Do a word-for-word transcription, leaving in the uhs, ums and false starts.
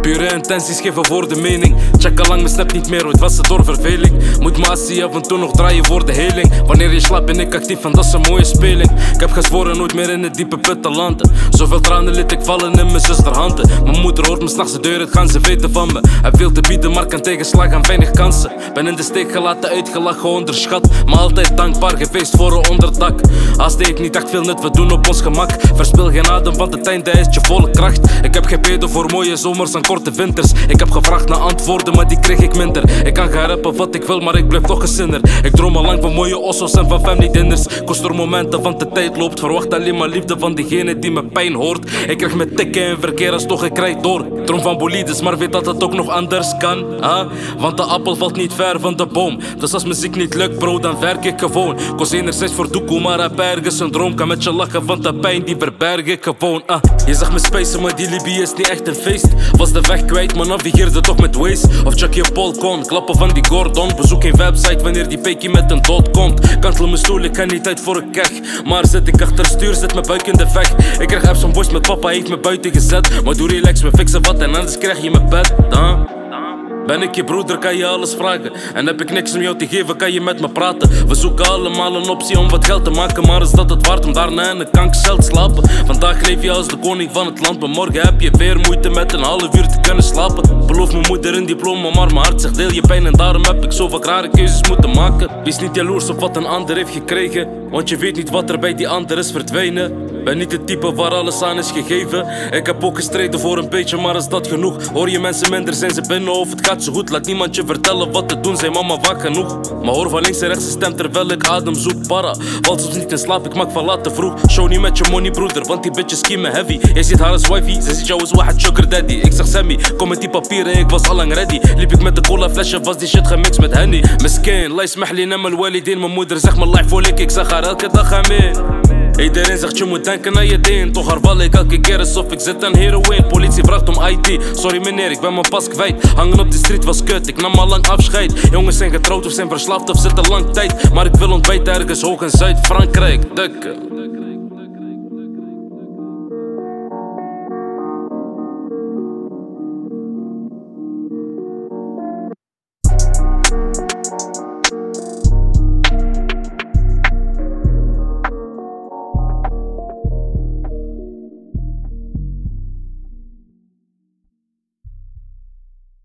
Pure intenties geven voor de mening. Check allang mijn snap niet meer, ooit was het door verveling. Moet mijn assie af en toe nog draaien voor de heling. Wanneer je slaapt ben ik actief en dat is een mooie speling. Ik heb gezworen nooit meer in het diepe put te landen. Zoveel tranen liet ik vallen in mijn zusterhanden. Mijn moeder hoort me s'nachts de deur, het gaan ze weten van me. Heb veel te bieden, maar kan tegenslag aan weinig kansen. Ben in de steek gelaten, uitgelachen, onderschat. Maar altijd dankbaar geweest voor een onderdak. Als deed niet echt veel nut, we doen op ons gemak. Verspil geen adem, want het einde is je volle kracht. Ik heb gebeden voor mooie zomers en korte winters. Ik heb gevraagd naar antwoorden, maar die kreeg ik minder. Ik kan gaan rappen wat ik wil, maar ik blijf toch een zinner. Ik droom al lang van mooie ossos en van family dinners. Kost door momenten, want de tijd loopt. Verwacht alleen maar liefde van diegene die mijn pijn hoort. Ik krijg met tikken en verkeer als toch ik krijg door. Droom van bolides, maar weet dat het ook nog anders kan, huh? Want de appel valt niet ver van de boom. Dus als muziek niet lukt bro, dan werk ik gewoon. Koos enerzijds voor doekoe, maar heb ergens een droom. Kan met je lachen, want de pijn die verberg ik gewoon, uh. Je zag me spacen, maar die Libië is niet echt een feest. Was de weg kwijt, maar navigeerde toch met Waze. Of check je Polcon, klappen van die Gordon. Bezoek geen website wanneer die pekie met een dot komt. Kantel mijn stoel, ik ga niet uit voor een keg. Maar zit ik achter stuur, zit mijn buik in de vecht. Ik krijg apps van voice met papa, heeft me buiten gezet. Maar doe relax, we fixen wat en anders krijg je mijn bed, huh? Ben ik je broeder, kan je alles vragen. En heb ik niks om jou te geven, kan je met me praten. We zoeken allemaal een optie om wat geld te maken. Maar is dat het waard om daarna in een kankcel te slapen? Vandaag leef je als de koning van het land. Maar morgen heb je weer moeite met een half uur te kunnen slapen. Beloof mijn moeder een diploma, maar mijn hart zegt deel je pijn. En daarom heb ik zo vaak rare keuzes moeten maken. Wees niet jaloers op wat een ander heeft gekregen, want je weet niet wat er bij die ander is verdwenen. Ben niet het type waar alles aan is gegeven. Ik heb ook gestreden voor een beetje, maar is dat genoeg? Hoor je mensen minder, zijn ze binnen of het gaat zo goed? Laat niemand je vertellen wat te doen, zijn mama vaak genoeg. Maar hoor van links en rechts een stem terwijl ik adem zoek. Para, valt soms niet in slaap, ik maak van laat te vroeg. Show niet met je money broeder, want die bitches schiemen heavy. Jij ziet haar als wifey, ze ziet jou als wahed sugar daddy. Ik zeg Sammy, kom met die papieren, ik was allang ready. Liep ik met de cola flesje, was die shit gemixt met Henny. Miskin, lay smahli namal walidin. Mijn moeder zegt me life voel ik, ik zeg haar elke dag amen. Iedereen zegt je moet denken aan je deen. Toch herval ik elke keer alsof ik zit aan heroïne. Politie vraagt om I D, sorry meneer ik ben mijn pas kwijt. Hangen op de street was kut, ik nam al lang afscheid. Jongens zijn getrouwd of zijn verslaafd of zitten lang tijd. Maar ik wil ontbijten ergens hoog in Zuid-Frankrijk. Dikke